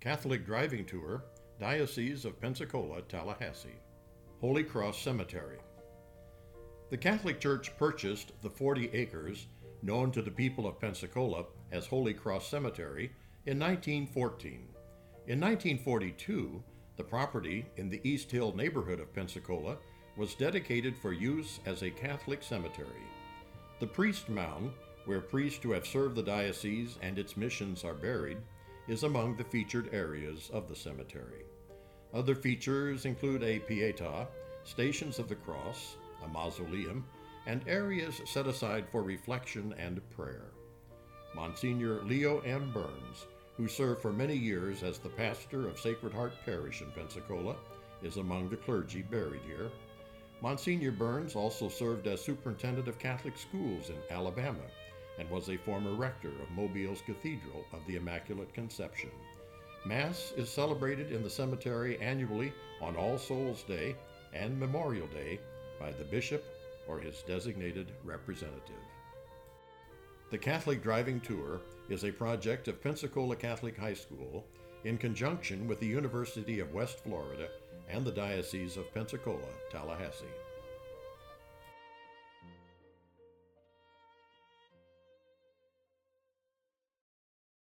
Catholic Driving Tour, Diocese of Pensacola, Tallahassee. Holy Cross Cemetery. The Catholic Church purchased the 40 acres, known to the people of Pensacola as Holy Cross Cemetery, in 1914. In 1942, the property in the East Hill neighborhood of Pensacola was dedicated for use as a Catholic cemetery. The priest mound, where priests who have served the diocese and its missions are buried, is among the featured areas of the cemetery. Other features include a pieta, stations of the cross, a mausoleum, and areas set aside for reflection and prayer. Monsignor Leo M. Burns, who served for many years as the pastor of Sacred Heart Parish in Pensacola, is among the clergy buried here. Monsignor Burns also served as superintendent of Catholic schools in Alabama and was a former rector of Mobile's Cathedral of the Immaculate Conception. Mass is celebrated in the cemetery annually on All Souls Day and Memorial Day by the bishop or his designated representative. The Catholic Driving Tour is a project of Pensacola Catholic High School in conjunction with the University of West Florida and the Diocese of Pensacola, Tallahassee.